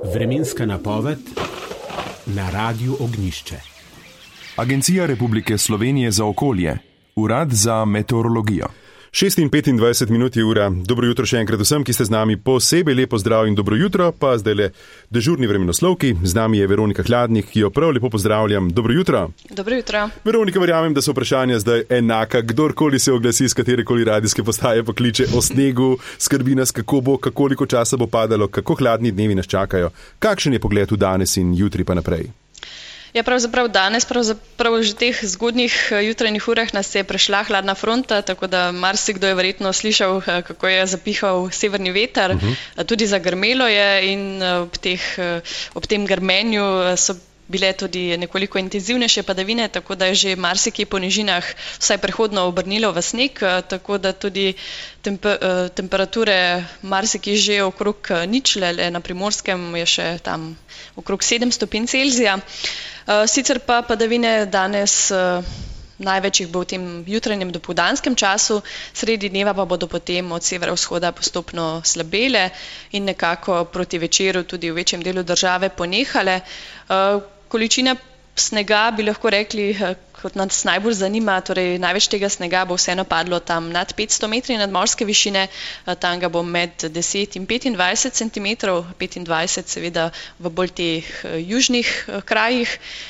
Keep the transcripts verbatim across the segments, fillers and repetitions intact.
Vremenska napoved na Radiu Ognjišče. Agencija Republike Slovenije za okolje, Urad za meteorologijo. šest in petindvajset minut je ura. Dobro jutro še enkrat vsem, ki ste z nami. Posebej lepo zdrav in dobro jutro, pa zdaj le dežurni vremenoslovki. Z nami je Veronika Hladnik, ki jo prav lepo pozdravljam. Dobro jutro. Dobro jutro. Veronika, verjamem, da so vprašanja zdaj enaka. Kdorkoli se oglasi z katerekoli radijske postaje, pokliče o snegu, skrbi nas, kako bo, koliko časa bo padalo, kako hladni dnevi nas čakajo. Kakšen je pogled v danes in jutri pa naprej? Ja, pravzaprav danes, pravzaprav že v teh zgodnjih jutranjih urah nas je prešla hladna fronta, tako da marsikdo je verjetno slišal, kako je zapihal severni veter, uh-huh. Tudi zagrmelo je in ob, teh, ob tem grmenju so bile tudi nekoliko intenzivnejše padavine, tako da je že marsikje po nižinah vsaj prehodno obrnilo v sneg, tako da tudi temper, temperature marsikje že okrog ničle, le na Primorskem je še tam okrog sedem stopinj Celzija. Sicer pa padavine danes največ jih bo v tem jutranjem dopoldanskem času, sredi dneva pa bodo potem od severa-vzhoda postopno slabele in nekako proti večeru tudi v večjem delu države ponehale. Količina snega bi lahko rekli, kot nas najbolj zanima, torej največ tega snega bo vseeno padlo tam nad petsto metri nadmorske višine, tam ga bo med deset in petindvajset centimetrov, petindvajset seveda v bolj teh južnih krajih.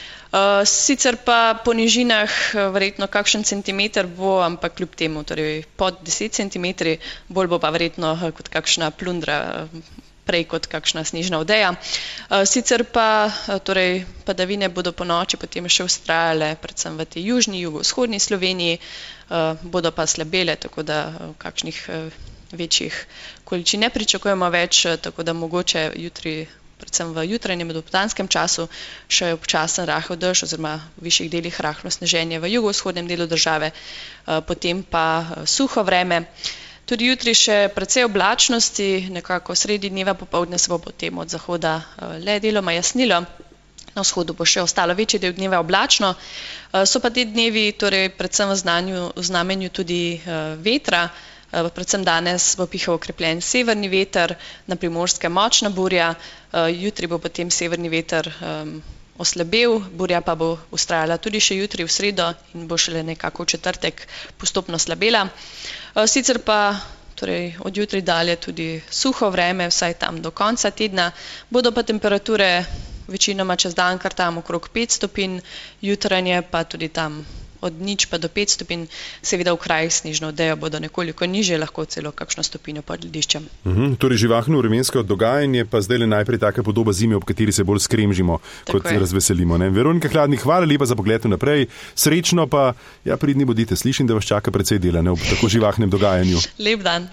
Sicer pa po nižinah verjetno kakšen centimeter bo, ampak kljub temu, torej pod deset centimetri, bolj bo pa verjetno kot kakšna plundra, prej kot kakšna snežna odeja. Sicer pa torej, padavine bodo po noči potem še vztrajale, predvsem v tej južni, jugovzhodni Sloveniji, bodo pa slabele, tako da kakšnih večjih količin ne pričakujemo več, tako da mogoče jutri, predvsem v jutranjem dopoldanskem času, še občasen rahel dež oziroma v višjih delih rahlo sneženje v jugovzhodnem delu države, potem pa suho vreme. Tudi jutri še precej oblačnosti, nekako sredi dneva popoldne se bo potem od zahoda le deloma jasnilo. Na vzhodu bo še ostalo večji del dneva oblačno. So pa te dnevi torej predvsem v, znanju, v znamenju tudi vetra. Predvsem danes bo pihal okrepljen severni veter, na Primorskem močna burja. Jutri bo potem severni veter oslabel, burja pa bo vztrajala tudi še jutri v sredo in bo šele nekako v četrtek postopno slabela. Sicer pa torej, od jutri dalje tudi suho vreme, vsaj tam do konca tedna, bodo pa temperature večinoma čez dan kar tam okrog pet stopinj, jutranje pa tudi tam od nič pa do pet stopinj, seveda v krajih snežno odejo bodo nekoliko nižje, lahko celo kakšno stopinjo pod lediščem. Uhum, torej živahno vremensko dogajanje, pa zdaj le najprej taka podoba zime, ob kateri se bolj skremžimo, kot se razveselimo. Ne? Veronika Hladnik, hvala lepa za pogled naprej, srečno pa, ja, pridni bodite, slišim, da vas čaka precej dela, ne, ob tako živahnem dogajanju. Lep dan.